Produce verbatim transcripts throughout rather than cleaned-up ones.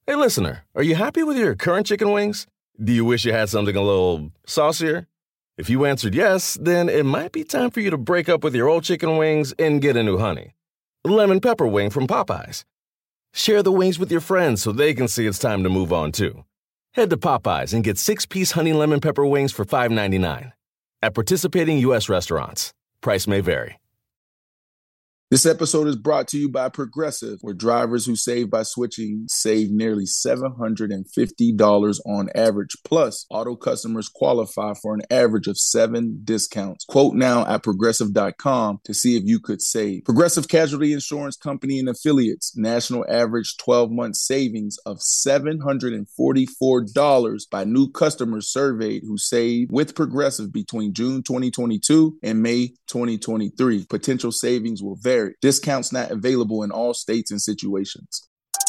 Hey, listener, are you happy with your current chicken wings? Do you wish you had something a little saucier? If you answered yes, then it might be time for you to break up with your old chicken wings and get a new honey. Lemon pepper wing from Popeyes. Share the wings with your friends so they can see it's time to move on, too. Head to Popeyes and get six-piece honey lemon pepper wings for five ninety-nine. At participating U S restaurants. Price may vary. This episode is brought to you by Progressive, where drivers who save by switching save nearly seven hundred fifty dollars on average. Plus, auto customers qualify for an average of seven discounts. Quote now at progressive dot com to see if you could save. Progressive Casualty Insurance Company and Affiliates. National average twelve-month savings of seven hundred forty-four dollars by new customers surveyed who saved with Progressive between June twenty twenty-two and May twenty twenty-three. Potential savings will vary. Discounts not available in all states and situations.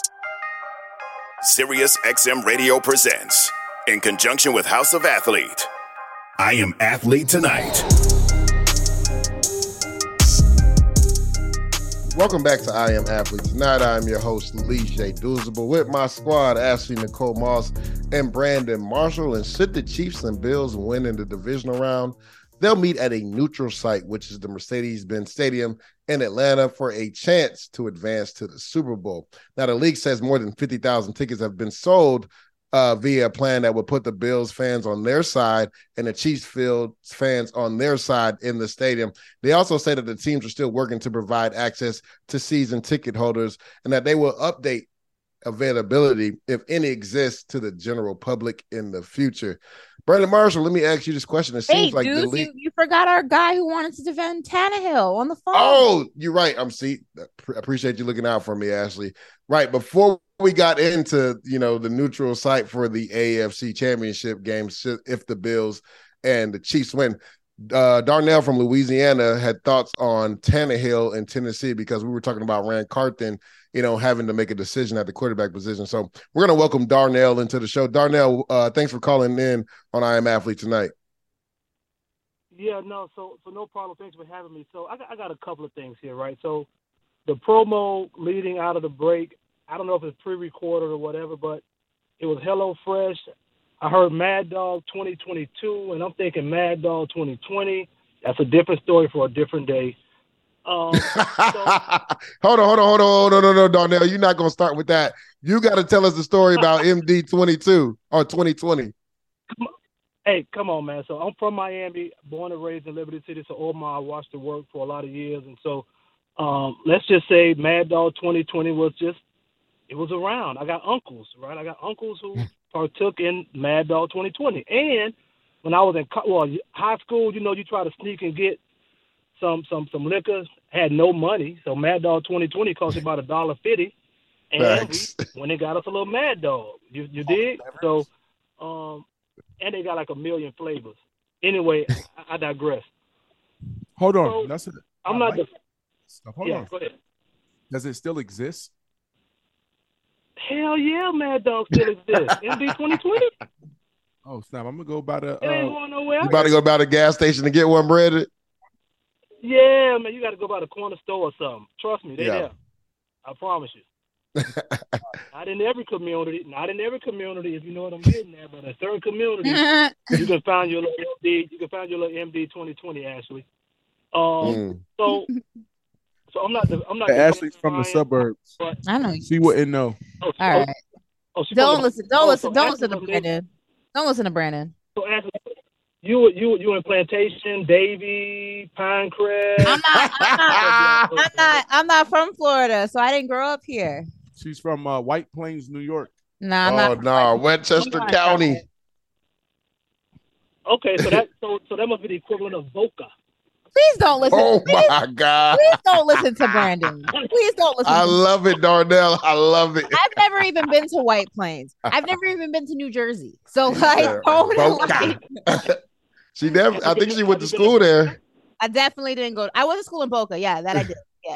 Sirius X M Radio presents, in conjunction with House of Athlete, I Am Athlete Tonight. Welcome back to I Am Athlete Tonight. I'm your host, Lee J. Doozable, with my squad, Ashley Nicole Moss and Brandon Marshall. And should the Chiefs and Bills win in the divisional round, they'll meet at a neutral site, which is the Mercedes-Benz Stadium in Atlanta, for a chance to advance to the Super Bowl. Now, the league says more than fifty thousand tickets have been sold uh, via a plan that would put the Bills fans on their side and the Chiefs field fans on their side in the stadium. They also say that the teams are still working to provide access to season ticket holders and that they will update availability, if any exists, to the general public in the future. Brandon Marshall, let me ask you this question. It seems hey, like dude, the league... you, you forgot our guy who wanted to defend Tannehill on the phone. Oh, you're right. I'm see. Appreciate you looking out for me, Ashley. Right before we got into, you know, the neutral site for the A F C Championship games, if the Bills and the Chiefs win, uh, Darnell from Louisiana had thoughts on Tannehill in Tennessee, because we were talking about Rand Carthon, you know, having to make a decision at the quarterback position. So we're going to welcome Darnell into the show. Darnell, uh, thanks for calling in on I Am Athlete Tonight. Yeah, no, so so no problem. Thanks for having me. So I got, I got a couple of things here, right? So the promo leading out of the break, I don't know if it's pre-recorded or whatever, but it was Hello Fresh. I heard Mad Dog twenty twenty-two, and I'm thinking Mad Dog twenty twenty. That's a different story for a different day. Um, so, hold on, hold on, hold on, hold on, no, no, Darnell. You're not gonna start with that. You got to tell us the story about M D twenty-two or twenty twenty. Come hey, come on, man. So I'm from Miami, born and raised in Liberty City. So Omar, I watched the work for a lot of years, and so um, let's just say Mad Dog twenty twenty was just it was around. I got uncles, right? I got uncles who partook in Mad Dog twenty twenty, and when I was in well high school, you know, you try to sneak and get some some some liquor. Had no money, so Mad Dog twenty twenty cost about a dollar fifty, and we, when they got us a little Mad Dog, you you dig? So, um, and they got like a million flavors. Anyway, I, I digress. Hold on, so, that's it. I'm not. Like the, Hold yeah, on. Go ahead. Does it still exist? Hell yeah, Mad Dog still exists. M D twenty twenty. Oh snap! I'm gonna go by the. It ain't Uh, going nowhere. You about to go by the gas station to get one breaded? Yeah, man, you got to go by the corner store or something. Trust me, they Yeah. there. I promise you. Not in every community. Not in every community, if you know what I'm getting at. But in certain communities, you can find your little M D. You can find your little M D twenty twenty, Ashley. Um. Mm. So, so I'm not. The, I'm not. Hey, the Ashley's from the Brian, suburbs. but- I know. You. She wouldn't know. Oh, All right. Oh, she Don't from the- listen. Don't oh, listen. so Don't Ashley listen to from there. Brandon. Don't listen to Brandon. So Ashley, you you you in Plantation, Davie, Pinecrest. I'm not. I'm not. I'm not. I'm not from Florida, so I didn't grow up here. She's from uh, White Plains, New York. Nah, I'm Oh not. no, Westchester I'm not. County. Okay, so that so so that must be the equivalent of Boca. Please don't listen. Oh please, my God. please don't listen to Brandon. Please don't listen. I to love it, Darnell. I love it. I've never even been to White Plains. I've never even been to New Jersey. So like, Yeah. don't Boca. like, She never. I think she went to school there. I definitely didn't go. I went to school in Boca. Yeah, that I did. Yeah.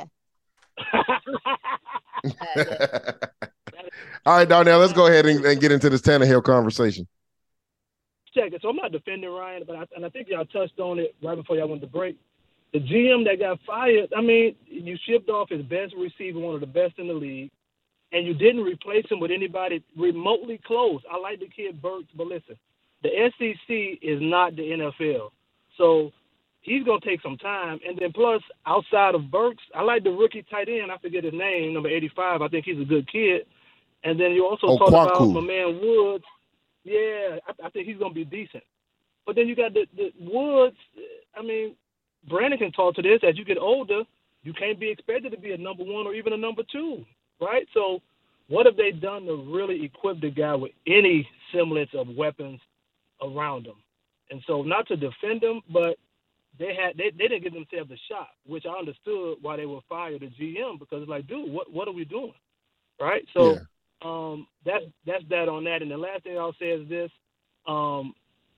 All right, Darnell, let's go ahead and, and get into this Tannehill conversation. Check it. So I'm not defending Ryan, but I, and I think y'all touched on it right before y'all went to break. The G M that got fired, I mean, you shipped off his best receiver, one of the best in the league. and you didn't replace him with anybody remotely close. I like the kid Burks, but listen, the S E C is not the N F L. So he's going to take some time. And then plus, outside of Burks, I like the rookie tight end. I forget his name, number eighty-five. I think he's a good kid. And then you also oh, talk Kwaku. about my man Woods. Yeah, I, I think he's going to be decent. But then you got the, the Woods. I mean, Brandon can talk to this. As you get older, you can't be expected to be a number one or even a number two, right? So what have they done to really equip the guy with any semblance of weapons around him? And so not to defend him, but they had they, they didn't give themselves a shot, which I understood why they were fired the G M, because it's like, dude, what what are we doing, right? So yeah. um, that's that's that on that. And the last thing I'll say is this: um,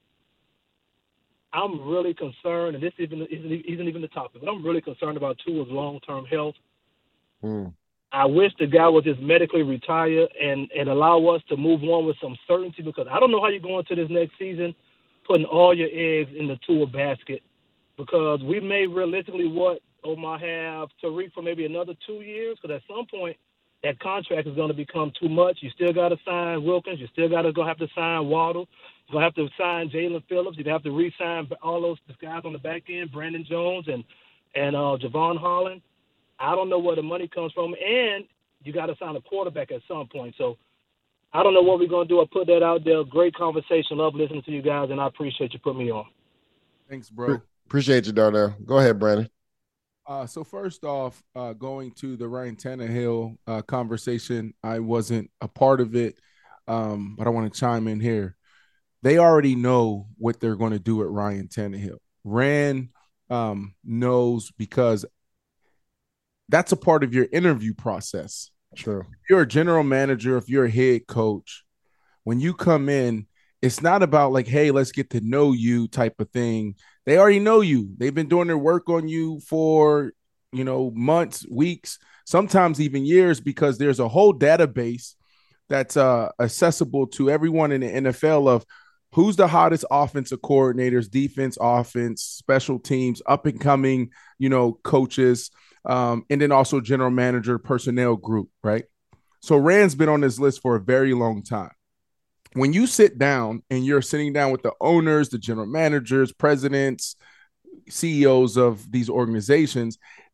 I'm really concerned, and this even isn't, isn't even the topic, but I'm really concerned about Tua's long-term health. Mm. I wish the guy would just medically retire and, and allow us to move on with some certainty, because I don't know how you go into this next season putting all your eggs in the Tua basket, because we may realistically what Omar have Tariq for maybe another two years, because at some point that contract is going to become too much. You still got to sign Wilkins. You still got to go have to sign Waddle. You're going to have to sign Jalen Phillips. You're going to have to re-sign all those guys on the back end, Brandon Jones and, and uh, Javon Holland. I don't know where the money comes from, and you got to sign a quarterback at some point. So I don't know what we're going to do. I put that out there. Great conversation. Love listening to you guys, and I appreciate you putting me on. Thanks, bro. Appreciate you, Darnell. Go ahead, Brandon. Uh, so first off, uh, going to the Ryan Tannehill uh, conversation, I wasn't a part of it, um, but I want to chime in here. They already know what they're going to do at Ryan Tannehill. Rand um, knows, because that's a part of your interview process. True. If you're a general manager, if you're a head coach, when you come in, it's not about like, hey, let's get to know you type of thing. They already know you. They've been doing their work on you for, you know, months, weeks, sometimes even years, because there's a whole database that's uh, accessible to everyone in the N F L of who's the hottest offensive coordinators, defense, offense, special teams, up and coming, you know, coaches, um, and then also general manager, personnel group, right? So Rand's been on this list for a very long time. When you sit down and you're sitting down with the owners, the general managers, presidents, C E Os of these organizations,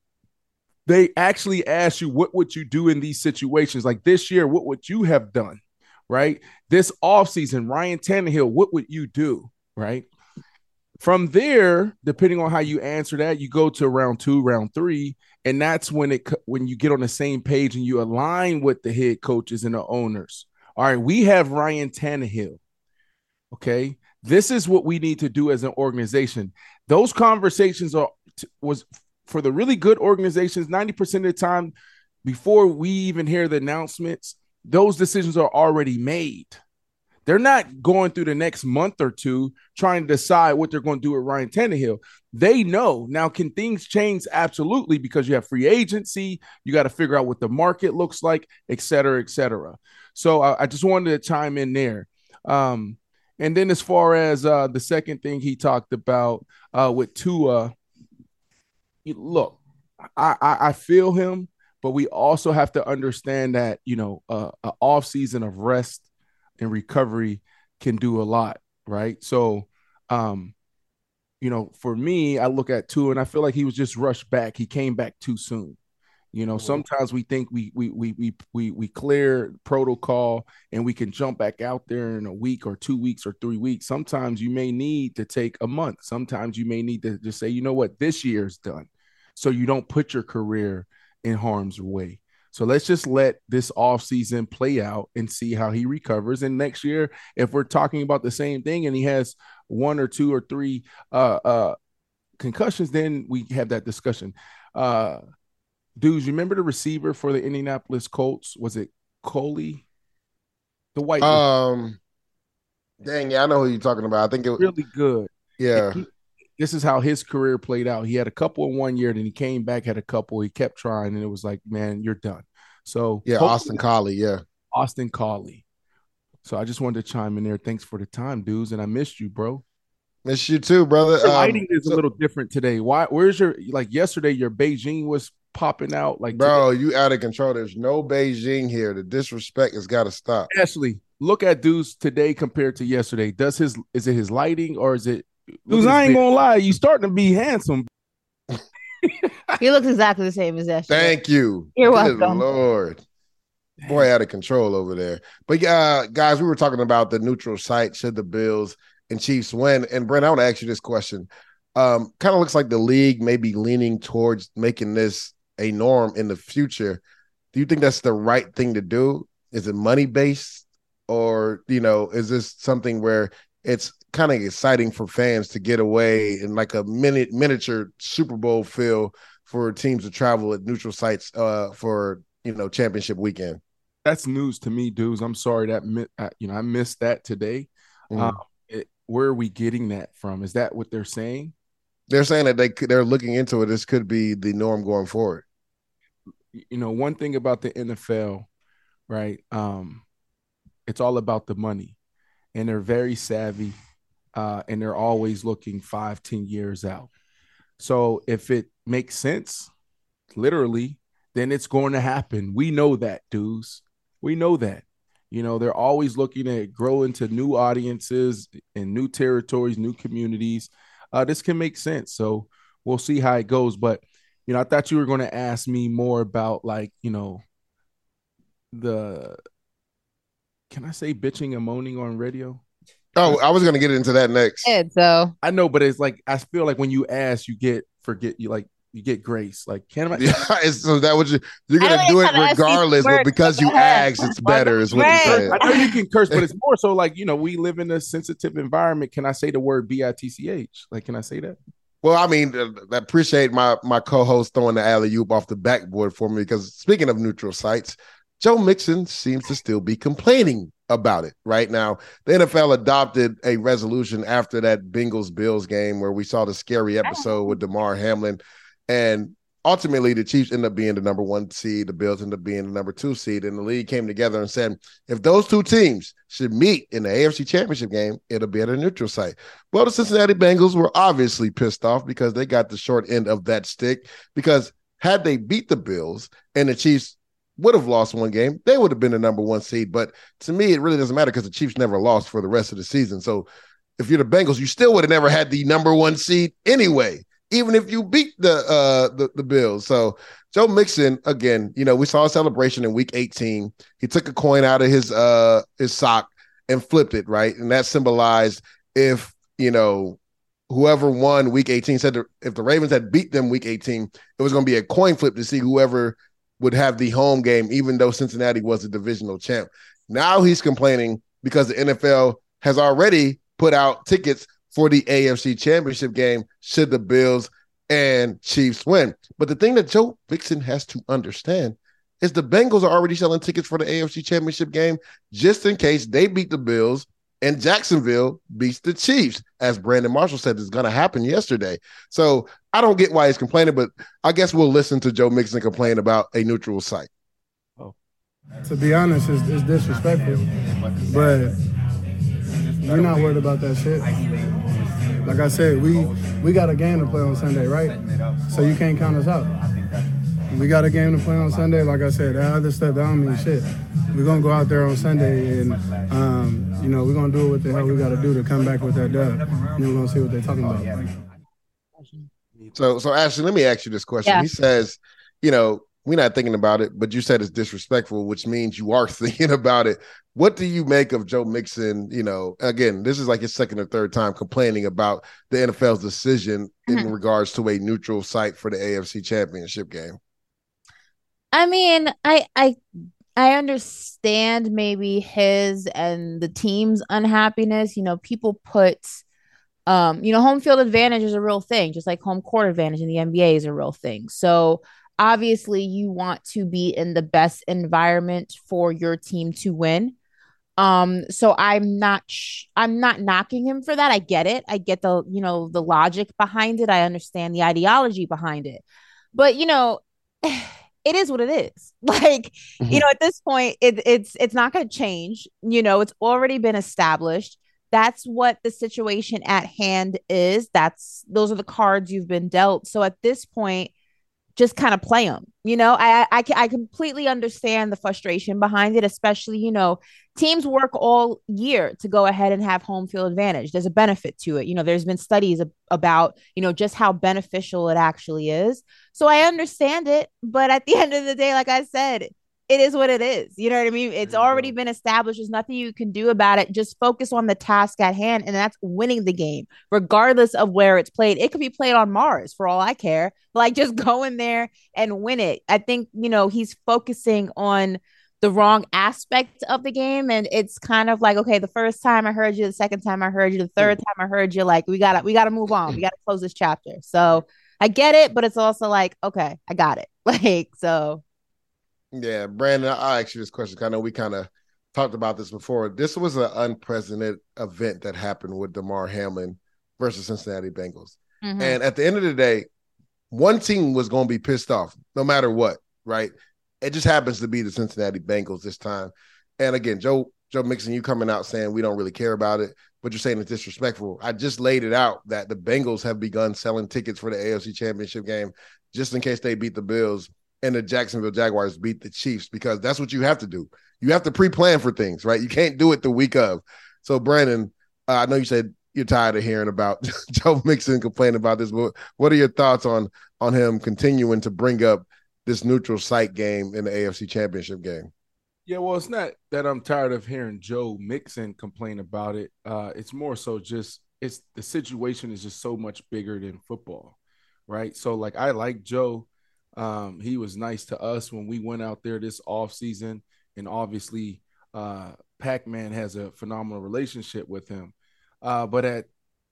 they actually ask you, what would you do in these situations? Like this year, what would you have done, right? This offseason, Ryan Tannehill, what would you do, right? From there, depending on how you answer that, you go to round two, round three, and that's when it when you get on the same page and you align with the head coaches and the owners. All right, we have Ryan Tannehill. Okay, this is what we need to do as an organization. Those conversations are was for the really good organizations. ninety percent of the time, before we even hear the announcements, those decisions are already made. They're not going through the next month or two trying to decide what they're going to do with Ryan Tannehill. They know. Now, can things change? Absolutely, because you have free agency. You got to figure out what the market looks like, et cetera, et cetera. So I, I just wanted to chime in there. Um, and then as far as uh, the second thing he talked about uh, with Tua, look, I, I, I feel him, but we also have to understand that, you know, uh, an off season of rest and recovery can do a lot, right? So, um, you know, for me, I look at Tua and I feel like he was just rushed back. He came back too soon. You know, sometimes we think we we we we we we clear protocol and we can jump back out there in a week or two weeks or three weeks. Sometimes you may need to take a month. Sometimes you may need to just say, you know what, this year's done, so you don't put your career in harm's way. So let's just let this offseason play out and see how he recovers. And next year, if we're talking about the same thing and he has one or two or three uh, uh, concussions, then we have that discussion. Uh, dudes, remember the receiver for the Indianapolis Colts? Was it Coley? The white Um, dang, yeah, I know who you're talking about. I think it was really good. Yeah. He, this is how his career played out. He had a couple in one year, then he came back, had a couple. He kept trying, and it was like, man, you're done. So yeah, Austin Collie, yeah, Austin Collie. So I just wanted to chime in there. Thanks for the time, dudes, and I missed you, bro. Miss you too, brother. Your um, lighting is so, a little different today. Why? Where's your like yesterday? Your Beijing was popping out. Like, bro, today. you out of control. There's no Beijing here. The disrespect has got to stop. Ashley, look at Deuce today compared to yesterday. Does his is it his lighting or is it? Deuce, I ain't beard. Gonna lie, you starting to be handsome. He looks exactly the same as yesterday. Thank you. You're Good welcome. Lord. Boy, out of control over there. But uh, guys, we were talking about the neutral site should the Bills and Chiefs win. And Brent, I want to ask you this question. Um, kind of looks like the league may be leaning towards making this a norm in the future. Do you think that's the right thing to do? Is it money based, or you know, is this something where it's kind of exciting for fans to get away in like a minute miniature Super Bowl feel for teams to travel at neutral sites uh, for you know championship weekend? That's news to me, dudes. I'm sorry that you know I missed that today. Mm-hmm. Um, it, where are we getting that from? Is that what they're saying? They're saying that they could, they're looking into it. This could be the norm going forward. You know, one thing about the N F L, right? Um, it's all about the money, and they're very savvy, uh, and they're always looking five, ten years out. So if it makes sense, literally, then it's going to happen. We know that, dudes. We know that. You know, they're always looking to grow into new audiences and new territories, new communities. Uh, this can make sense. So we'll see how it goes. But, you know, I thought you were going to ask me more about, like, you know, the, can I say bitching and moaning on radio? Oh, I was going to get into that next. Yeah, so I know, but it's like, I feel like when you ask, you get, forget, you like, you get grace. Like, can I? Yeah, so that what you, you're going to do it regardless, but because you asked, it's better is what you're saying. I know you can curse, but it's more so like, you know, we live in a sensitive environment. Can I say the word B I T C H? Like, can I say that? Well, I mean, I appreciate my my co-host throwing the alley-oop off the backboard for me, because speaking of neutral sites, Joe Mixon seems to still be complaining about it right now. The N F L adopted a resolution after that Bengals-Bills game where we saw the scary episode with Damar Hamlin, and ultimately the Chiefs ended up being the number one seed, the Bills ended up being the number two seed, and the league came together and said, if those two teams should meet in the A F C Championship game, it'll be at a neutral site. Well, the Cincinnati Bengals were obviously pissed off because they got the short end of that stick, because had they beat the Bills and the Chiefs would have lost one game, they would have been the number one seed. But to me, it really doesn't matter because the Chiefs never lost for the rest of the season. So if you're the Bengals, you still would have never had the number one seed anyway, even if you beat the uh the, the Bills. So Joe Mixon, again, you know, we saw a celebration in week eighteen. He took a coin out of his uh his sock and flipped it, right? And that symbolized if, you know, whoever won week eighteen, said that if the Ravens had beat them week eighteen, it was going to be a coin flip to see whoever would have the home game, even though Cincinnati was the divisional champ. Now he's complaining because the N F L has already put out tickets for the A F C Championship game should the Bills and Chiefs win. But the thing that Joe Mixon has to understand is the Bengals are already selling tickets for the A F C Championship game just in case they beat the Bills and Jacksonville beats the Chiefs, as Brandon Marshall said is going to happen yesterday. So I don't get why he's complaining, but I guess we'll listen to Joe Mixon complain about a neutral site. Oh. To be honest, it's, it's disrespectful, but we're not worried about that shit. Like I said, we we got a game to play on Sunday, right? So you can't count us out. We got a game to play on Sunday. Like I said, that other stuff, that don't mean shit. We're going to go out there on Sunday and, um, you know, we're going to do what the hell we got to do to come back with that dub. And we're going to see what they're talking about. So, so Ashley, let me ask you this question. Yeah. He says, you know, we're not thinking about it, but you said it's disrespectful, which means you are thinking about it. What do you make of Joe Mixon? You know, again, this is like his second or third time complaining about the N F L's decision mm-hmm. in regards to a neutral site for the A F C Championship game. I mean, I I I understand maybe his and the team's unhappiness. You know, people put, um, you know, home field advantage is a real thing, just like home court advantage in the N B A is a real thing. So obviously you want to be in the best environment for your team to win. Um, so I'm not, sh- I'm not knocking him for that. I get it. I get the, you know, the logic behind it. I understand the ideology behind it, but you know, it is what it is. Like, mm-hmm. you know, at this point, it, it's it's not going to change. You know, it's already been established. That's what the situation at hand is. That's those are the cards you've been dealt. So at this point, just kind of play them. You know, I, I, I completely understand the frustration behind it, especially, you know, teams work all year to go ahead and have home field advantage. There's a benefit to it. You know, there's been studies about, you know, just how beneficial it actually is. So I understand it. But at the end of the day, like I said, it is what it is. You know what I mean? It's already been established. There's nothing you can do about it. Just focus on the task at hand, and that's winning the game, regardless of where it's played. It could be played on Mars for all I care. Like, just go in there and win it. I think, you know, he's focusing on the wrong aspect of the game. And it's kind of like, okay, the first time I heard you, the second time I heard you, the third time I heard you, like, we gotta, we gotta move on. We gotta close this chapter. So I get it, but it's also like, okay, I got it. Like, so. Yeah, Brandon, I'll ask you this question. I know we kind of talked about this before. This was an unprecedented event that happened with Damar Hamlin versus Cincinnati Bengals. Mm-hmm. And at the end of the day, one team was going to be pissed off no matter what, right? It just happens to be the Cincinnati Bengals this time. And again, Joe Joe Mixon, you coming out saying we don't really care about it, but you're saying it's disrespectful. I just laid it out that the Bengals have begun selling tickets for the A F C Championship game just in case they beat the Bills and the Jacksonville Jaguars beat the Chiefs, because that's what you have to do. You have to pre-plan for things, right? You can't do it the week of. So, Brandon, uh, I know you said you're tired of hearing about Joe Mixon complaining about this, but what are your thoughts on on him continuing to bring up this neutral site game in the A F C Championship game? Yeah, well, it's not that I'm tired of hearing Joe Mixon complain about it. Uh, it's more so just it's the situation is just so much bigger than football, right? So, like, I like Joe. Um, he was nice to us when we went out there this offseason, and obviously uh, Pac-Man has a phenomenal relationship with him. Uh, but at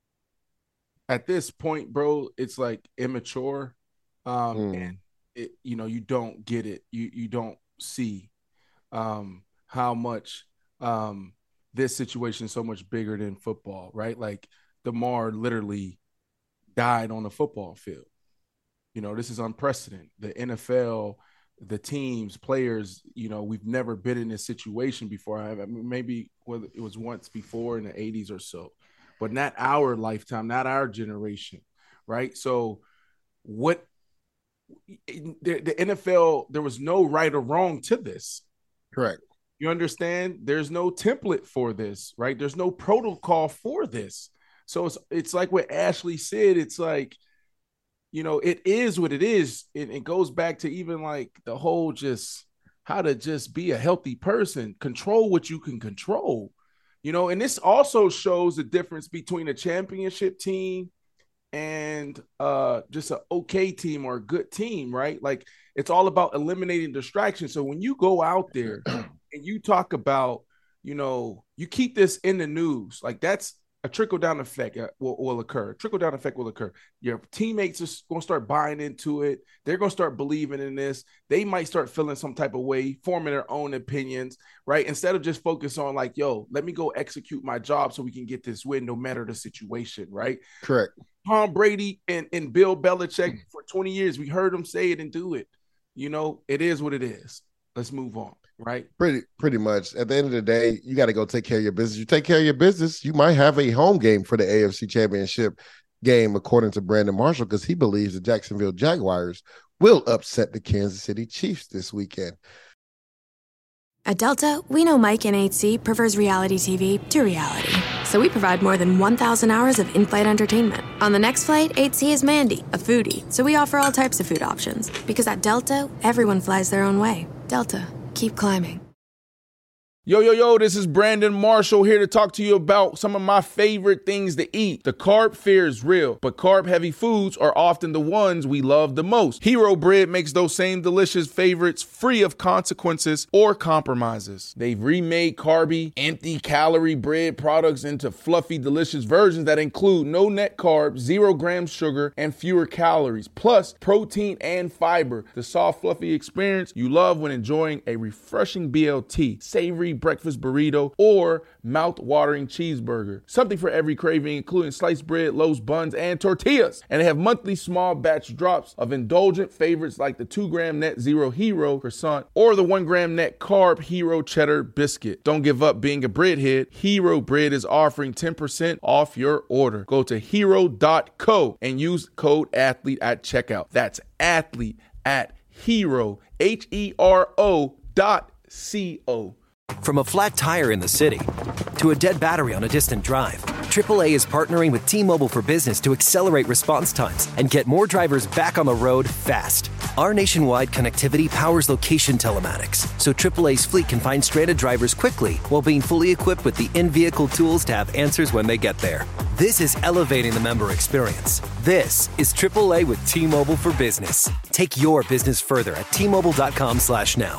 at this point, bro, it's like immature, um, mm. and it, you know, you don't get it. You you don't see um, how much um, this situation is so much bigger than football, right? Like, Damar literally died on the football field. You know, this is unprecedented. The N F L, the teams, players, you know, we've never been in this situation before. I mean, maybe it was once before in the eighties or so, but not our lifetime, not our generation, right? So what the, the N F L, there was no right or wrong to this. Correct. You understand? There's no template for this, right? There's no protocol for this. So it's it's like what Ashley said. It's like, you know, it is what it is. It, it goes back to even like the whole just how to just be a healthy person, control what you can control, you know, and this also shows the difference between a championship team and uh, just an okay team or a good team, right? Like, it's all about eliminating distractions. So when you go out there and you talk about, you know, you keep this in the news, like that's a trickle-down effect will, will occur. Trickle-down effect will occur. Your teammates are going to start buying into it. They're going to start believing in this. They might start feeling some type of way, forming their own opinions, right? Instead of just focus on like, yo, let me go execute my job so we can get this win no matter the situation, right? Correct. Tom Brady and, and Bill Belichick, for twenty years, we heard them say it and do it. You know, it is what it is. Let's move on. Right. Pretty pretty much. At the end of the day, you got to go take care of your business. You take care of your business, you might have a home game for the A F C Championship game, according to Brandon Marshall, because he believes the Jacksonville Jaguars will upset the Kansas City Chiefs this weekend. At Delta, we know Mike in eight C prefers reality T V to reality. So we provide more than one thousand hours of in-flight entertainment. On the next flight, eight C is Mandy, a foodie. So we offer all types of food options. Because at Delta, everyone flies their own way. Delta. Keep climbing. Yo, yo, yo, this is Brandon Marshall here to talk to you about some of my favorite things to eat. The carb fear is real, but carb-heavy foods are often the ones we love the most. Hero Bread makes those same delicious favorites free of consequences or compromises. They've remade carby, empty-calorie bread products into fluffy, delicious versions that include no net carbs, zero grams sugar, and fewer calories, plus protein and fiber. The soft, fluffy experience you love when enjoying a refreshing B L T, savory breakfast burrito, or mouth-watering cheeseburger. Something for every craving, including sliced bread, loaves, buns, and tortillas. And they have monthly small batch drops of indulgent favorites like the two gram net zero Hero croissant or the one gram net carb Hero cheddar biscuit. Don't give up being a breadhead. Hero Bread is offering ten percent off your order. Go to hero dot co and use code ATHLETE at checkout. That's ATHLETE, at hero, H E R O dot C O. From a flat tire in the city to a dead battery on a distant drive, triple A is partnering with T-Mobile for Business to accelerate response times and get more drivers back on the road fast. Our nationwide connectivity powers location telematics, so triple A's fleet can find stranded drivers quickly while being fully equipped with the in-vehicle tools to have answers when they get there. This is elevating the member experience. This is triple A with T-Mobile for Business. Take your business further at T Mobile dot com slash now.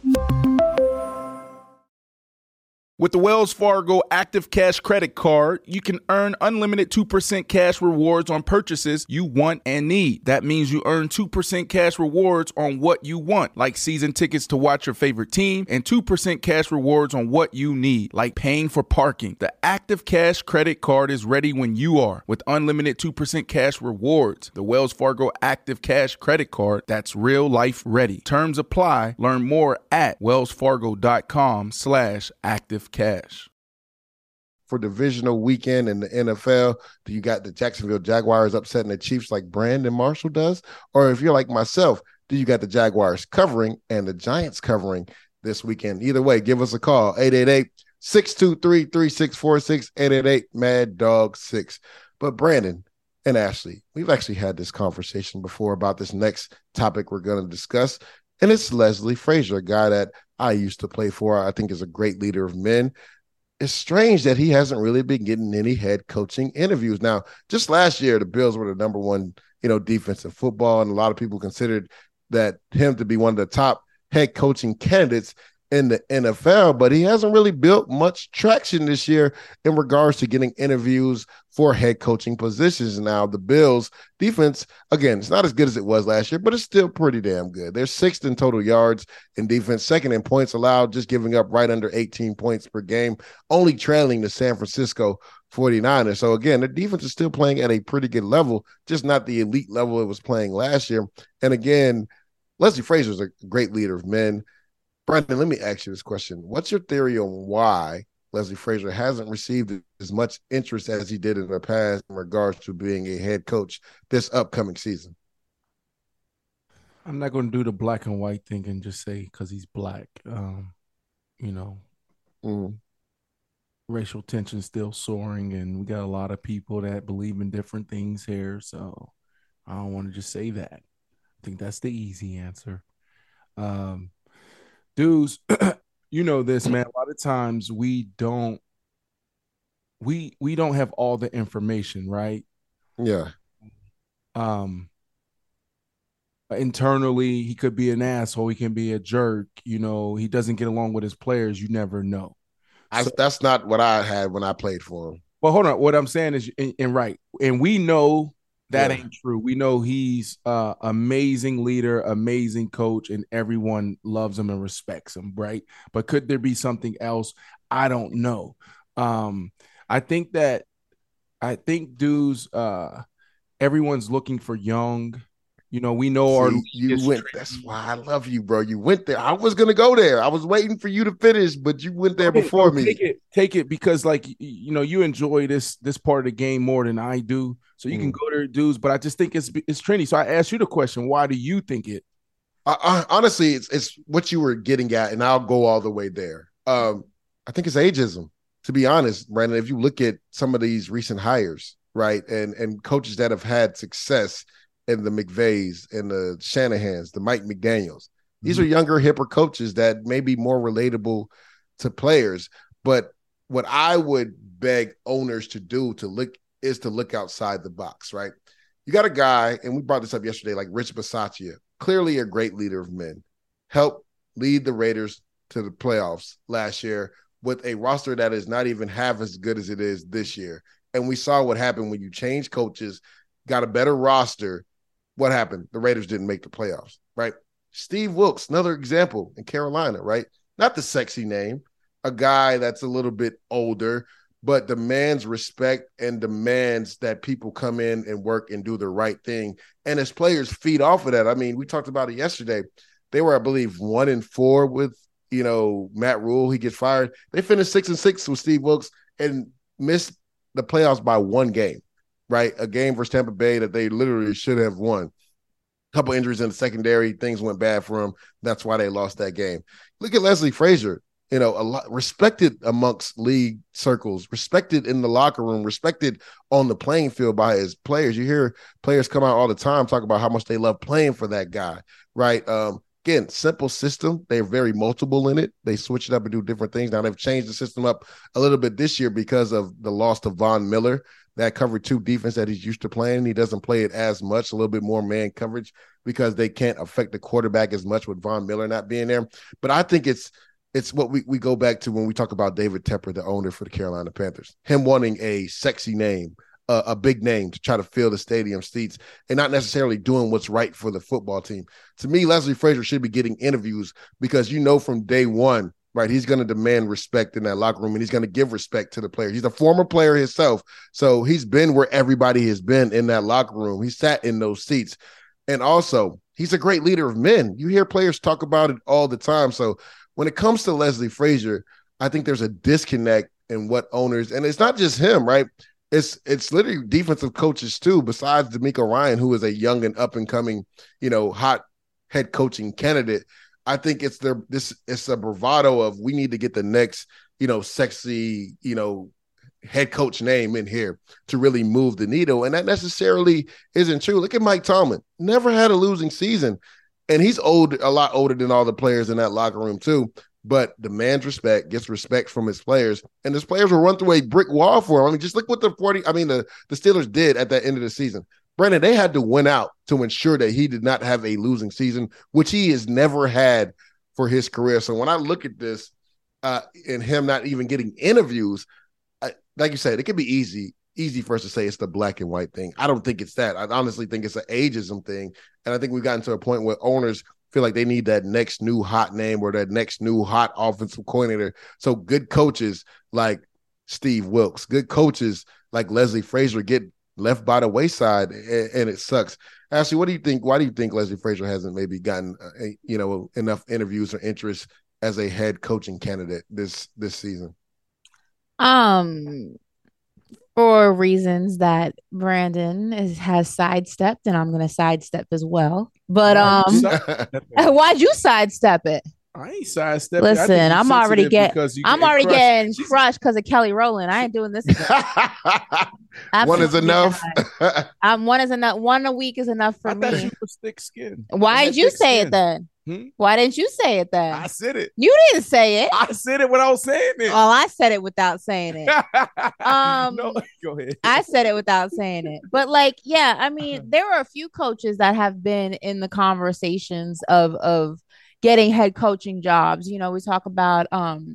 With the Wells Fargo Active Cash Credit Card, you can earn unlimited two percent cash rewards on purchases you want and need. That means you earn two percent cash rewards on what you want, like season tickets to watch your favorite team, and two percent cash rewards on what you need, like paying for parking. The Active Cash Credit Card is ready when you are, with unlimited two percent cash rewards. The Wells Fargo Active Cash Credit Card, that's real life ready. Terms apply. Learn more at wellsfargo.com slash active cash. For divisional weekend in the N F L, do you got the Jacksonville Jaguars upsetting the Chiefs like Brandon Marshall does? Or if you're like myself, do you got the Jaguars covering and the Giants covering this weekend? Either way, give us a call, eight eight eight, six two three, three six four six, eight eight eight, M A D dog six. But Brandon and Ashley, we've actually had this conversation before about this next topic we're going to discuss, and it's Leslie Frazier, a guy that I used to play for. I think is a great leader of men. It's strange that he hasn't really been getting any head coaching interviews. Now, just last year, the Bills were the number one, you know, defense in football, and a lot of people considered that him to be one of the top head coaching candidates in the N F L, but he hasn't really built much traction this year in regards to getting interviews for head coaching positions. Now, the Bills defense, again, it's not as good as it was last year, but it's still pretty damn good. They're sixth in total yards in defense, second in points allowed, just giving up right under eighteen points per game, only trailing the San Francisco forty-niners. So again, the defense is still playing at a pretty good level, just not the elite level it was playing last year. And again, Leslie Frazier is a great leader of men. Brandon, let me ask you this question. What's your theory on why Leslie Frazier hasn't received as much interest as he did in the past in regards to being a head coach this upcoming season? I'm not going to do the black and white thing and just say because he's black. Um, you know, mm. racial tension still soaring, and we got a lot of people that believe in different things here. So I don't want to just say that. I think that's the easy answer. Um, Dudes, you know this, man. A lot of times we don't we we don't have all the information, right? Yeah. Um internally, he could be an asshole, he can be a jerk, you know, he doesn't get along with his players, you never know. I, so, that's not what I had when I played for him. Well, hold on. What I'm saying is, and, and right, and we know that yeah. ain't true. We know he's uh amazing leader, amazing coach, and everyone loves him and respects him, right? But could there be something else? I don't know. Um, I think that I think dudes, uh, everyone's looking for young. You know, we know our you went. That's why I love you, bro. You went there. I was gonna go there. I was waiting for you to finish, but you went there before okay, me. Take it, take it, because like you know, you enjoy this this part of the game more than I do. So you mm. can go there, dudes. But I just think it's it's trendy. So I asked you the question: why do you think it? I, I, honestly, it's it's what you were getting at, and I'll go all the way there. Um, I think it's ageism. To be honest, Brandon, if you look at some of these recent hires, right, and and coaches that have had success. And the McVays and the Shanahans, the Mike McDaniels. These mm-hmm. are younger, hipper coaches that may be more relatable to players. But what I would beg owners to do to look is to look outside the box, right? You got a guy, and we brought this up yesterday, like Rich Bisaccia, clearly a great leader of men, helped lead the Raiders to the playoffs last year with a roster that is not even half as good as it is this year. And we saw what happened when you change coaches, got a better roster. What happened? The Raiders didn't make the playoffs, right? Steve Wilks, another example in Carolina, right? Not the sexy name, a guy that's a little bit older, but demands respect and demands that people come in and work and do the right thing. And his players feed off of that. I mean, we talked about it yesterday. They were, I believe, one and four with, you know, Matt Rule. He gets fired. They finished six and six with Steve Wilks and missed the playoffs by one game. Right, a game versus Tampa Bay that they literally should have won. couple injuries in the secondary, things went bad for him. That's why they lost that game. Look at Leslie Frazier, you know, a lot respected amongst league circles, respected in the locker room, respected on the playing field by his players. You hear players come out all the time talk about how much they love playing for that guy, right? Um, again, simple system. They're very multiple in it. They switch it up and do different things. Now they've changed the system up a little bit this year because of the loss of Von Miller. That cover two defense that he's used to playing. He doesn't play it as much, a little bit more man coverage because they can't affect the quarterback as much with Von Miller not being there. But I think it's it's what we, we go back to when we talk about David Tepper, the owner for the Carolina Panthers, him wanting a sexy name, uh, a big name to try to fill the stadium seats and not necessarily doing what's right for the football team. To me, Leslie Frazier should be getting interviews because you know from day one, right, he's going to demand respect in that locker room, and he's going to give respect to the players. He's a former player himself, so he's been where everybody has been in that locker room. He sat in those seats. And also, he's a great leader of men. You hear players talk about it all the time. So when it comes to Leslie Frazier, I think there's a disconnect in what owners, and it's not just him, right? It's it's literally defensive coaches too, besides DeMeco Ryan, who is a young and up-and-coming, you know, hot head coaching candidate. I think it's their this it's a bravado of we need to get the next, you know, sexy, you know, head coach name in here to really move the needle. And that necessarily isn't true. Look at Mike Tomlin. Never had a losing season. And he's old, a lot older than all the players in that locker room too. But demands respect, gets respect from his players. And his players will run through a brick wall for him. I mean, just look what the forty, I mean, the, the Steelers did at the end of the season. Brandon, they had to win out to ensure that he did not have a losing season, which he has never had for his career. So when I look at this uh, and him not even getting interviews, I, like you said, it could be easy, easy for us to say it's the black and white thing. I don't think it's that. I honestly think it's an ageism thing. And I think we've gotten to a point where owners feel like they need that next new hot name or that next new hot offensive coordinator. So good coaches like Steve Wilks, good coaches like Leslie Frazier get left by the wayside, and, and it sucks. Ashley, what do you think? Why do you think Leslie Frazier hasn't maybe gotten uh, you know enough interviews or interest as a head coaching candidate this this season? Um, for reasons that Brandon is, has sidestepped, and I'm going to sidestep as well. But um, why'd you sidestep it? I ain't sidestepping. Listen, I'm already getting I'm already crushed. getting She's... crushed because of Kelly Rowland. I ain't doing this again. One is enough. I'm one is enough. One a week is enough for I me. Thought you were thick skin. Why did you say skin. it then? Hmm? Why didn't you say it then? I said it. You didn't say it. I said it without saying it. Oh, I said it without saying it. um, no, go ahead. I said it without saying it. But like, yeah, I mean, there were a few coaches that have been in the conversations of of getting head coaching jobs. You know, we talk about um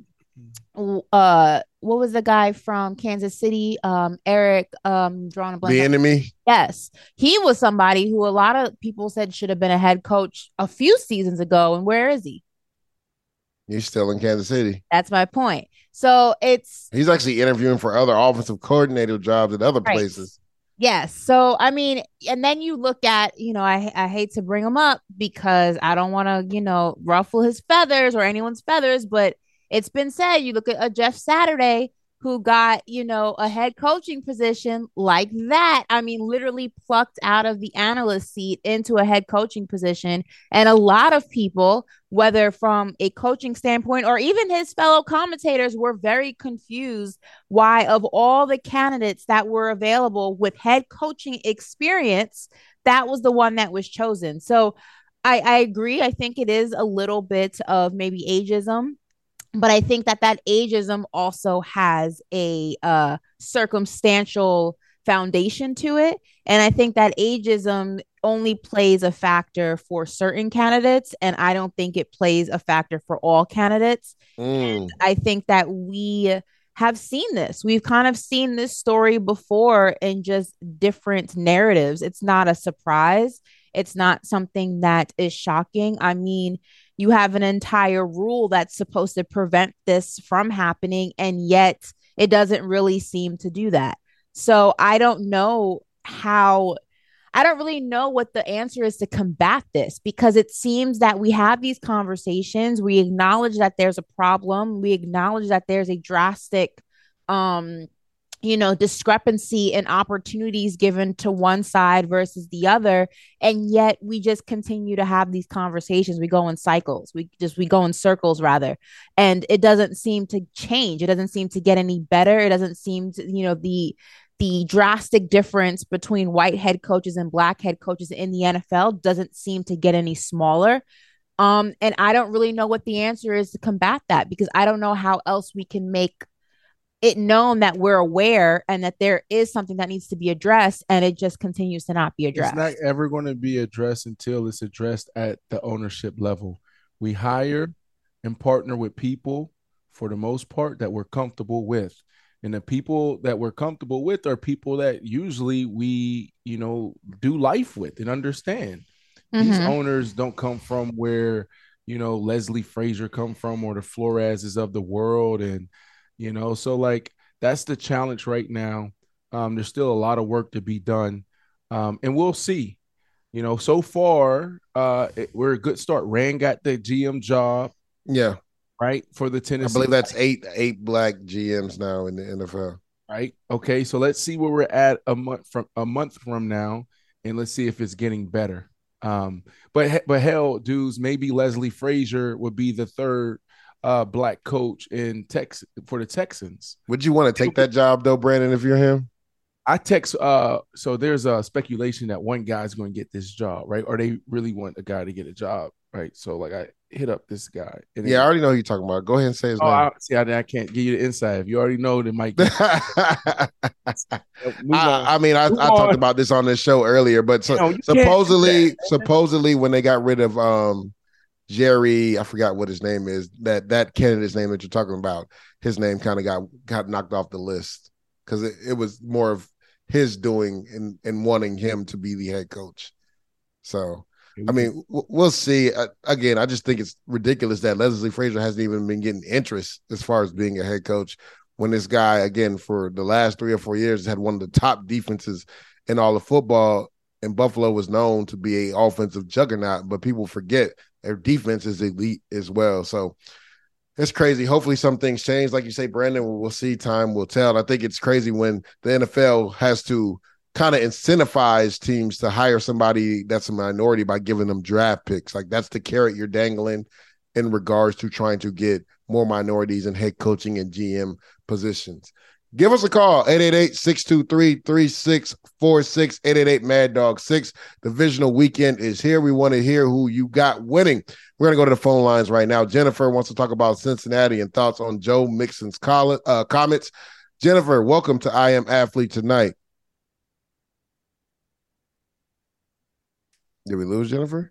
uh what was the guy from Kansas City? Um Eric um drawing a blank. Bieniemy. Yes. He was somebody who a lot of people said should have been a head coach a few seasons ago. And where is he? He's still in Kansas City. That's my point. So it's he's actually interviewing for other offensive coordinator jobs at other right. places. Yes. So, I mean, and then you look at, you know, I, I hate to bring him up because I don't want to, you know, ruffle his feathers or anyone's feathers, but it's been said, you look at a Jeff Saturday who got, you know, a head coaching position like that. I mean, literally plucked out of the analyst seat into a head coaching position. And a lot of people, whether from a coaching standpoint or even his fellow commentators, were very confused why, of all the candidates that were available with head coaching experience, that was the one that was chosen. So I, I agree. I think it is a little bit of maybe ageism. But I think that that ageism also has a uh, circumstantial foundation to it. And I think that ageism only plays a factor for certain candidates. And I don't think it plays a factor for all candidates. Mm. I think that we have seen this. We've kind of seen this story before in just different narratives. It's not a surprise. It's not something that is shocking. I mean, you have an entire rule that's supposed to prevent this from happening, and yet it doesn't really seem to do that. So I don't know how, I don't really know what the answer is to combat this, because it seems that we have these conversations. We acknowledge that there's a problem. We acknowledge that there's a drastic um, you know, discrepancy in opportunities given to one side versus the other. And yet we just continue to have these conversations. We go in cycles. We just, we go in circles rather. And it doesn't seem to change. It doesn't seem to get any better. It doesn't seem to, you know, the, the drastic difference between white head coaches and black head coaches in the N F L doesn't seem to get any smaller. Um, and I don't really know what the answer is to combat that, because I don't know how else we can make it known that we're aware and that there is something that needs to be addressed, and it just continues to not be addressed. It's not ever going to be addressed until it's addressed at the ownership level. We hire and partner with people, for the most part, that we're comfortable with. And the people that we're comfortable with are people that usually we, you know, do life with and understand. Mm-hmm. These owners don't come from where, you know, Leslie Frazier come from, or the Floreses of the world. And, you know, so like that's the challenge right now. Um, there's still a lot of work to be done. Um, and we'll see. You know, so far, uh, it, we're a good start. Rand got the G M job. Yeah. Right. For the Tennessee. I believe that's eight, eight black G Ms now in the N F L. Right. Okay. So let's see where we're at a month from a month from now, and let's see if it's getting better. Um, but, but hell, dudes, maybe Leslie Frazier would be the third Uh, black coach in Texas for the Texans. Would you want to take that job though, Brandon, if you're him? I text uh so there's a speculation that one guy's going to get this job, right? Or they really want a guy to get a job, right? So like I hit up this guy. And yeah, I already know who you're talking about. Go ahead and say his oh, name. I, see, I, I can't give you the inside. If you already know, they might get I, I mean, I, I talked about this on this show earlier, but so, you know, supposedly, supposedly when they got rid of um Jerry, I forgot what his name is, that that candidate's name that you're talking about, his name kind of got got knocked off the list because it, it was more of his doing and, and wanting him to be the head coach. So, I mean, we'll see. Uh, again, I just think it's ridiculous that Leslie Frazier hasn't even been getting interest as far as being a head coach when this guy, again, for the last three or four years, had one of the top defenses in all of football, and Buffalo was known to be an offensive juggernaut, but people forget their defense is elite as well. So it's crazy. Hopefully some things change. Like you say, Brandon, we'll see. Time will tell. I think it's crazy when the N F L has to kind of incentivize teams to hire somebody that's a minority by giving them draft picks. Like that's the carrot you're dangling in regards to trying to get more minorities in head coaching and G M positions. Give us a call, eight eight eight, six two three, three six four six, eight eight eight, Mad Dog six. Divisional weekend is here. We want to hear who you got winning. We're going to go to the phone lines right now. Jennifer wants to talk about Cincinnati and thoughts on Joe Mixon's call- uh, comments. Jennifer, welcome to I Am Athlete Tonight. Did we lose Jennifer?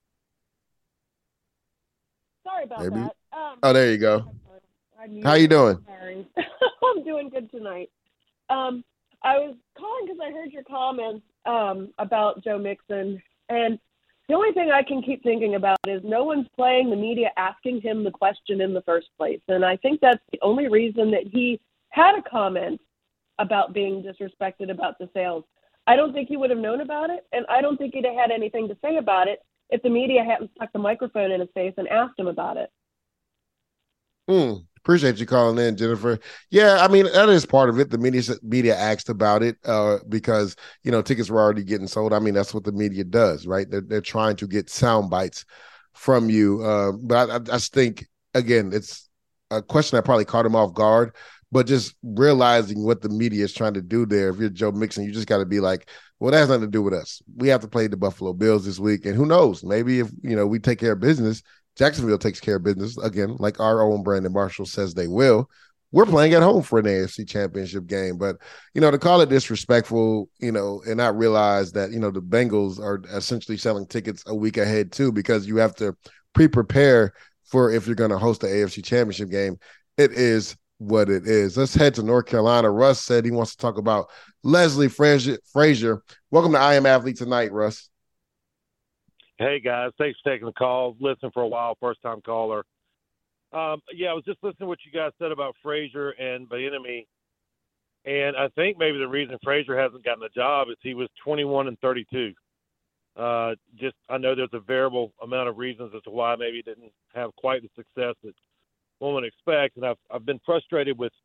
Sorry about Maybe. that. Um, oh, there you go. How you doing? Sorry. I'm doing good tonight. Um, I was calling because I heard your comments um, about Joe Mixon, and the only thing I can keep thinking about is no one's playing the media asking him the question in the first place, and I think that's the only reason that he had a comment about being disrespected about the sales. I don't think he would have known about it, and I don't think he'd have had anything to say about it if the media hadn't stuck the microphone in his face and asked him about it. Hmm. Appreciate you calling in, Jennifer. Yeah, I mean, that is part of it. The media media asked about it uh, because, you know, tickets were already getting sold. I mean, that's what the media does, right? They're, they're trying to get sound bites from you. Uh, but I, I just think, again, it's a question that probably caught him off guard, but just realizing what the media is trying to do there. If you're Joe Mixon, you just got to be like, well, that has nothing to do with us. We have to play the Buffalo Bills this week. And who knows, maybe if, you know, we take care of business, Jacksonville takes care of business, again, like our own Brandon Marshall says they will. We're playing at home for an A F C championship game. But, you know, to call it disrespectful, you know, and not realize that, you know, the Bengals are essentially selling tickets a week ahead too, because you have to pre-prepare for if you're going to host the A F C championship game. It is what it is. Let's head to North Carolina. Russ said he wants to talk about Leslie Frazier. Frazier. Welcome to I Am Athlete Tonight, Russ. Hey, guys. Thanks for taking the call. Listening for a while, first-time caller. Um, yeah, I was just listening to what you guys said about Frazier and Bieniemy, and I think maybe the reason Frazier hasn't gotten a job is he was twenty-one and thirty-two. Uh, just I know there's a variable amount of reasons as to why maybe he didn't have quite the success that one would expect, and I've I've been frustrated with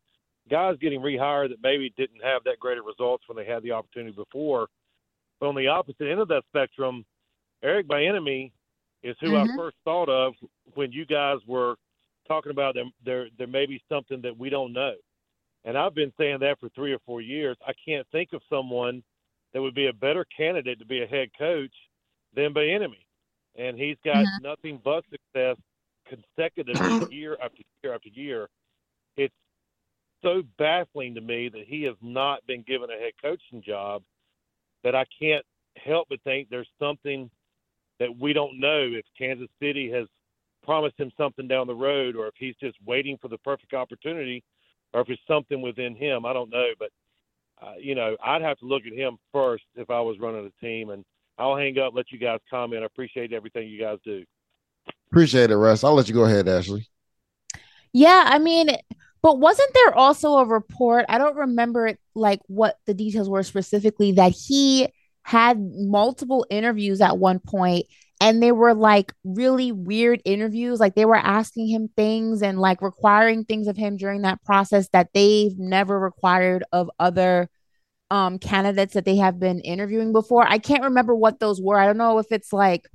guys getting rehired that maybe didn't have that great of results when they had the opportunity before. But on the opposite end of that spectrum, Eric Bieniemy is who Mm-hmm. I first thought of when you guys were talking about them. There, there may be something that we don't know. And I've been saying that for three or four years. I can't think of someone that would be a better candidate to be a head coach than Bieniemy. And he's got Mhm. nothing but success consecutively year after year after year. It's so baffling to me that he has not been given a head coaching job that I can't help but think there's something that we don't know, if Kansas City has promised him something down the road, or if he's just waiting for the perfect opportunity, or if it's something within him. I don't know, but uh, you know, I'd have to look at him first if I was running a team. And I'll hang up, let you guys comment. I appreciate everything you guys do. Appreciate it, Russ. I'll let you go ahead, Ashley. Yeah, I mean, but wasn't there also a report? I don't remember it, like what the details were specifically, that he had multiple interviews at one point, and they were like really weird interviews. Like they were asking him things and like requiring things of him during that process that they've never required of other um candidates that they have been interviewing before. I can't remember what those were. I don't know if it's like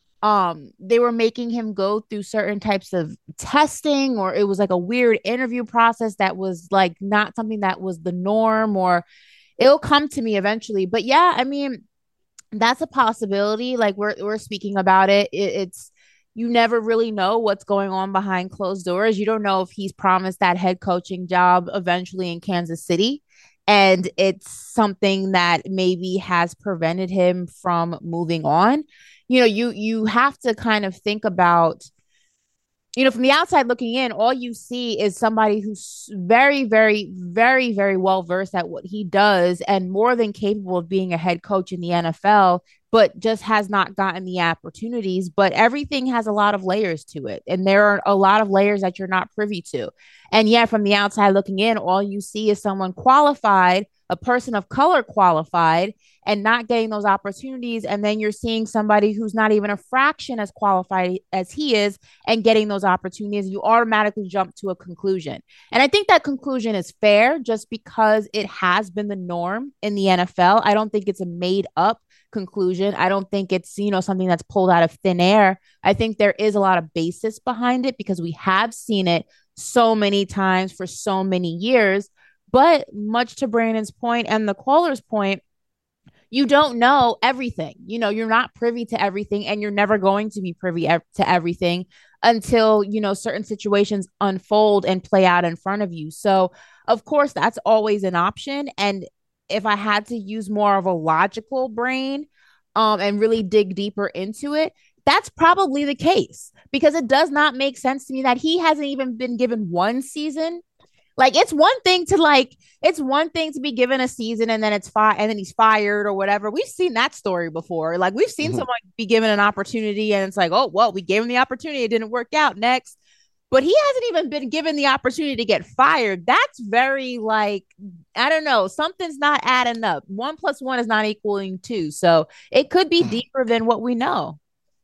um they were making him go through certain types of testing, or it was like a weird interview process that was like not something that was the norm, or it'll come to me eventually. But yeah, I mean, that's a possibility. Like we're we're speaking about it. it it's you never really know what's going on behind closed doors. You don't know if he's promised that head coaching job eventually in Kansas City, and it's something that maybe has prevented him from moving on. You know, you you have to kind of think about, you know, from the outside looking in, all you see is somebody who's very, very, very, very well versed at what he does and more than capable of being a head coach in the N F L, but just has not gotten the opportunities. But everything has a lot of layers to it. And there are a lot of layers that you're not privy to. And yet, from the outside looking in, all you see is someone qualified, a person of color qualified, and not getting those opportunities. And then you're seeing somebody who's not even a fraction as qualified as he is and getting those opportunities. You automatically jump to a conclusion. And I think that conclusion is fair just because it has been the norm in the N F L. I don't think it's a made up conclusion. I don't think it's, you know, something that's pulled out of thin air. I think there is a lot of basis behind it because we have seen it so many times for so many years. But much to Brandon's point and the caller's point, you don't know everything. You know, you're not privy to everything, and you're never going to be privy ev- to everything until, you know, certain situations unfold and play out in front of you. So, of course, that's always an option. And if I had to use more of a logical brain um, and really dig deeper into it, that's probably the case, because it does not make sense to me that he hasn't even been given one season. Like, it's one thing to like, it's one thing to be given a season and then it's fine and then he's fired or whatever. We've seen that story before. Like, we've seen mm-hmm. someone be given an opportunity and it's like, oh, well, we gave him the opportunity. It didn't work out. Next. But he hasn't even been given the opportunity to get fired. That's very like, I don't know. Something's not adding up. One plus one is not equaling two. So it could be deeper than what we know.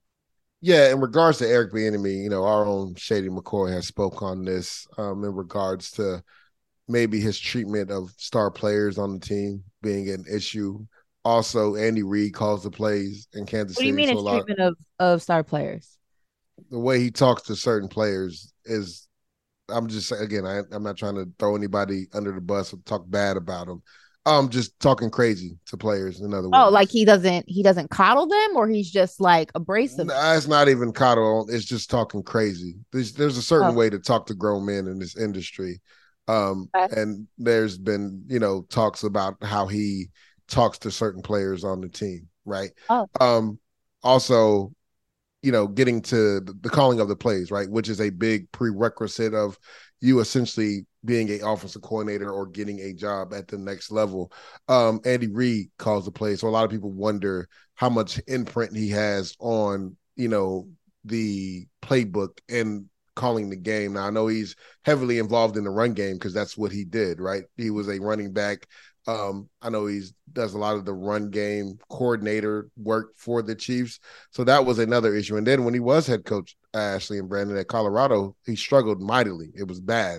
Yeah, in regards to Eric Bieniemy, you know, our own Shady McCoy has spoke on this um, in regards to maybe his treatment of star players on the team being an issue. Also, Andy Reid calls the plays in Kansas City. What do you mean so his treatment of, of star players? The way he talks to certain players is, I'm just, again, I, I'm not trying to throw anybody under the bus or talk bad about them. I'm just talking crazy to players, in other words. Oh, like he doesn't he doesn't coddle them, or he's just like abrasive? Nah, it's not even coddle. It's just talking crazy. There's there's a certain oh. way to talk to grown men in this industry. Um, okay. And there's been, you know, talks about how he talks to certain players on the team, right? Oh. Um, also, you know, getting to the calling of the plays, right, which is a big prerequisite of you essentially being an offensive coordinator or getting a job at the next level. Um, Andy Reid calls the play. So a lot of people wonder how much imprint he has on, you know, the playbook and calling the game. Now, I know he's heavily involved in the run game because that's what he did, right? He was a running back. Um, I know he's does a lot of the run game coordinator work for the Chiefs. So that was another issue. And then when he was head coach, Ashley and Brandon, at Colorado, he struggled mightily. It was bad.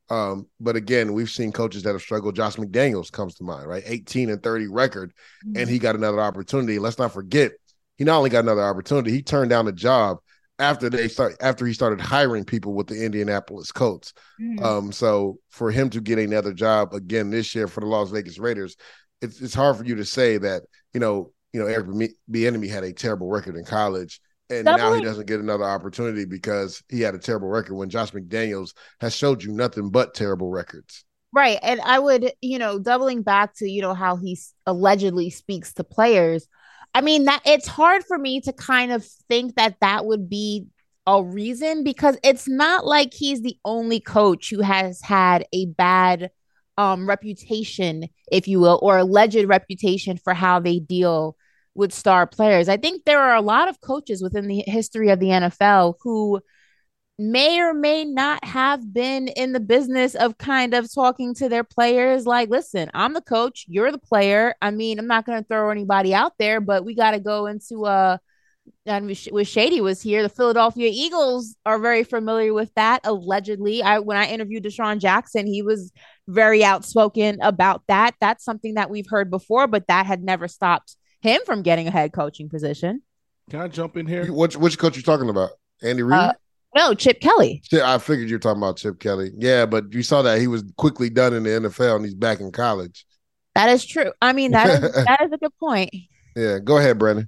Um, but again, we've seen coaches that have struggled. Josh McDaniels comes to mind, right? eighteen and thirty record, mm-hmm. and he got another opportunity. Let's not forget, he not only got another opportunity, he turned down a job after they start after he started hiring people with the Indianapolis Colts. Mm-hmm. Um, so for him to get another job again this year for the Las Vegas Raiders, it's it's hard for you to say that, you know, you know, Eric Bieniemy had a terrible record in college. And Doubling. Now he doesn't get another opportunity because he had a terrible record when Josh McDaniels has showed you nothing but terrible records. Right. And I would, you know, doubling back to, you know, how he allegedly speaks to players. I mean, that it's hard for me to kind of think that that would be a reason, because it's not like he's the only coach who has had a bad um, reputation, if you will, or alleged reputation for how they deal with star players. I think there are a lot of coaches within the history of the N F L who may or may not have been in the business of kind of talking to their players like, listen, I'm the coach, you're the player. I mean, I'm not going to throw anybody out there, but we got to go into a, and with Shady was here, the Philadelphia Eagles are very familiar with that, allegedly. I when I interviewed Deshaun Jackson, he was very outspoken about that. That's something that we've heard before, but that had never stopped him from getting a head coaching position. Can I jump in here? Which which coach you talking about? Andy Reid? Uh, no, Chip Kelly. I figured you were talking about Chip Kelly. Yeah, but you saw that he was quickly done in the N F L and he's back in college. That is true. I mean, that is that is a good point. Yeah, go ahead, Brandon.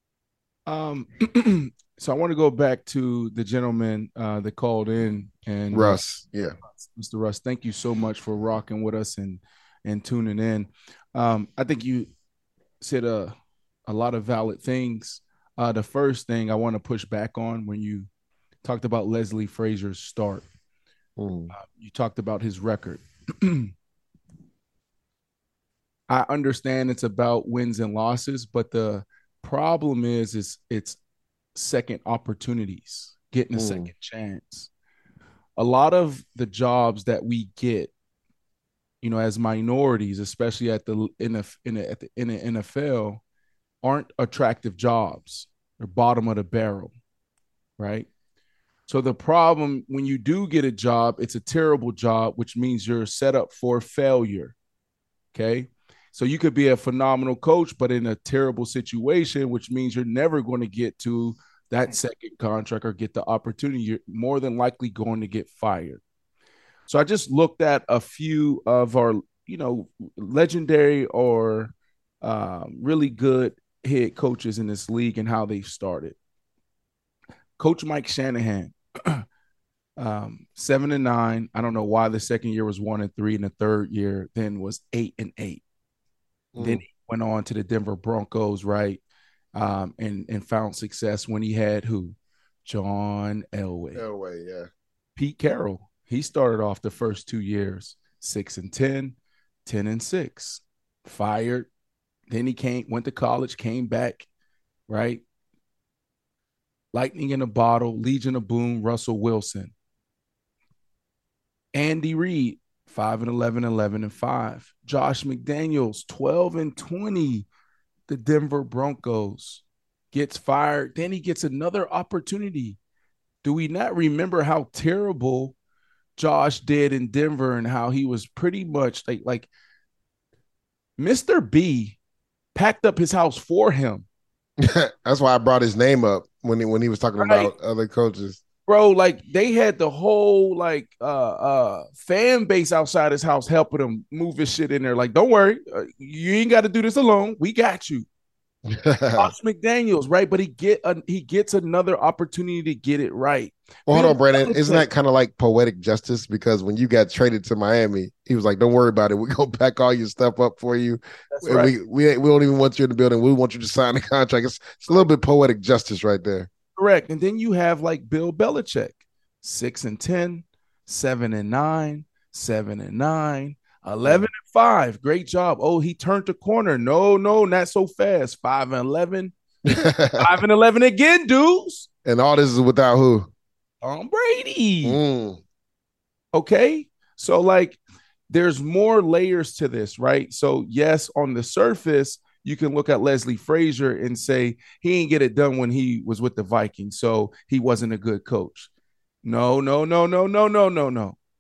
Um, so I want to go back to the gentleman uh, that called in and Russ. Uh, yeah, Mister Russ. Thank you so much for rocking with us and and tuning in. Um, I think you said a a lot of valid things. Uh, the first thing I want to push back on when you talked about Leslie Frazier's start, mm. uh, you talked about his record. I understand it's about wins and losses, but the problem is, is it's second opportunities, getting a mm. second chance. A lot of the jobs that we get, you know, as minorities, especially at the in the in the, at the, in the N F L, aren't attractive jobs. They're bottom of the barrel, right? So the problem when you do get a job, it's a terrible job, which means you're set up for failure. Okay. So you could be a phenomenal coach, but in a terrible situation, which means you're never going to get to that second contract or get the opportunity. You're more than likely going to get fired. So I just looked at a few of our, you know, legendary or uh, really good head coaches in this league and how they've started. Coach Mike Shanahan, um, seven and nine. I don't know why the second year was one and three, and the third year then was eight and eight. Mm. Then he went on to the Denver Broncos, right, um, and and found success when he had who? John Elway. Elway, yeah. Pete Carroll. He started off the first two years six and ten, ten and six. Fired. Then he came, went to college, came back, right? Lightning in a bottle, Legion of Boom, Russell Wilson. Andy Reid, five and eleven, eleven and five. Josh McDaniels, twelve and twenty. The Denver Broncos gets fired. Then he gets another opportunity. Do we not remember how terrible Josh did in Denver and how he was pretty much like, like Mister B packed up his house for him. That's why I brought his name up when he when he was talking right. about other coaches. Bro, like they had the whole like uh uh fan base outside his house helping him move his shit in there. Like, don't worry, uh, you ain't got to do this alone. We got you. Josh McDaniels, right? But he get a, he gets another opportunity to get it right. Well, hold on, Brandon. Isn't that kind of like poetic justice? Because when you got traded to Miami, he was like, "Don't worry about it. We're gonna pack all your stuff up for you. That's right. We we we don't even want you in the building. We want you to sign the contract." It's, it's a little bit poetic justice right there. Correct. And then you have like Bill Belichick, six and ten, seven and nine, seven and nine, eleven and five. Great job. Oh, he turned the corner. No, no, not so fast. Five and eleven, five and eleven again, dudes. And all this is without who? Tom Brady. Mm. Okay. So like there's more layers to this, right? So yes, on the surface, you can look at Leslie Frazier and say he ain't get it done when he was with the Vikings, so he wasn't a good coach. No, no, no, no, no, no, no, no.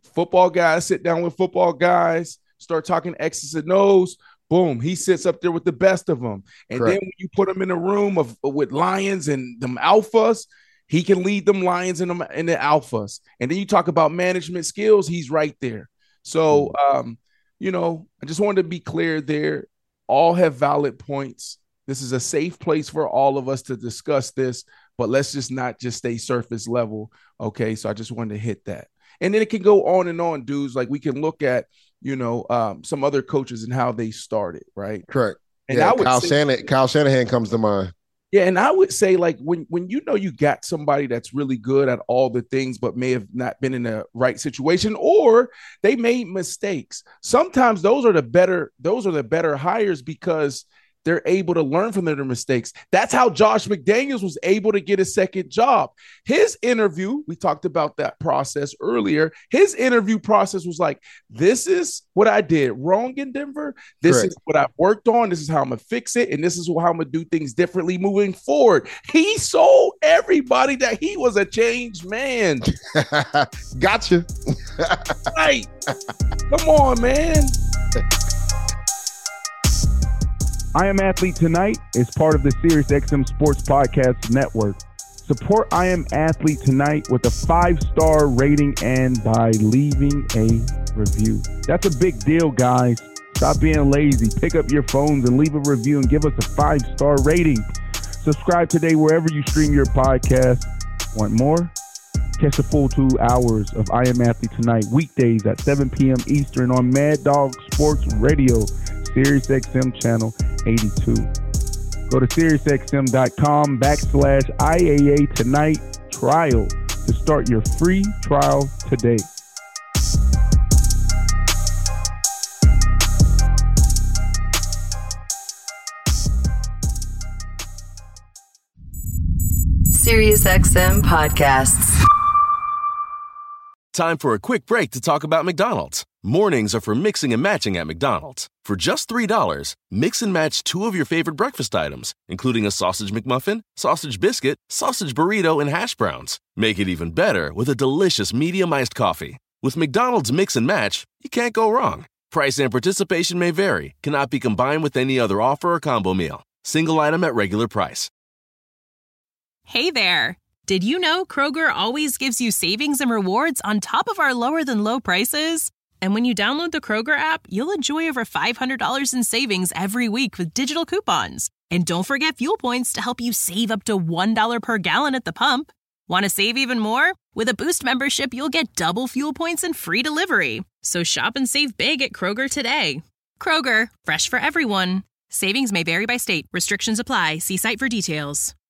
Football guys sit down with football guys, start talking X's and O's. Boom, he sits up there with the best of them. And Correct. Then when you put him in a room of with lions and them alphas, he can lead them lions and them and the alphas. And then you talk about management skills, he's right there. So, um, you know, I just wanted to be clear there. All have valid points. This is a safe place for all of us to discuss this, but let's just not just stay surface level. Okay, so I just wanted to hit that. And then it can go on and on, dudes. Like we can look at, you know, um, some other coaches and how they started, right? Correct. And yeah, I would Kyle, say, Shanahan, Kyle Shanahan comes to mind. Yeah, and I would say, like, when, when you know you got somebody that's really good at all the things but may have not been in the right situation or they made mistakes. Sometimes those are the better, those are the better hires because they're able to learn from their mistakes. That's how Josh McDaniels was able to get a second job. His interview, we talked about that process earlier. His interview process was like, this is what I did wrong in Denver. This Correct. Is what I've worked on. This is how I'm going to fix it. And this is how I'm going to do things differently moving forward. He sold everybody that he was a changed man. Gotcha. Right. Come on, man. I Am Athlete Tonight is part of the SiriusXM Sports Podcast Network. Support I Am Athlete Tonight with a five-star rating and by leaving a review. That's a big deal, guys. Stop being lazy. Pick up your phones and leave a review and give us a five-star rating. Subscribe today wherever you stream your podcast. Want more? Catch the full two hours of I Am Athlete Tonight weekdays at seven p.m. Eastern on Mad Dog Sports Radio, SiriusXM channel eighty-two. Go to SiriusXM.com backslash IAA Tonight trial to start your free trial today. SiriusXM Podcasts. Time for a quick break to talk about McDonald's. Mornings are for mixing and matching at McDonald's. For just three dollars, mix and match two of your favorite breakfast items, including a sausage McMuffin, sausage biscuit, sausage burrito, and hash browns. Make it even better with a delicious medium iced coffee. With McDonald's Mix and Match, you can't go wrong. Price and participation may vary, cannot be combined with any other offer or combo meal. Single item at regular price. Hey there. Did you know Kroger always gives you savings and rewards on top of our lower-than-low prices? And when you download the Kroger app, you'll enjoy over five hundred dollars in savings every week with digital coupons. And don't forget fuel points to help you save up to one dollar per gallon at the pump. Want to save even more? With a Boost membership, you'll get double fuel points and free delivery. So shop and save big at Kroger today. Kroger, fresh for everyone. Savings may vary by state. Restrictions apply. See site for details.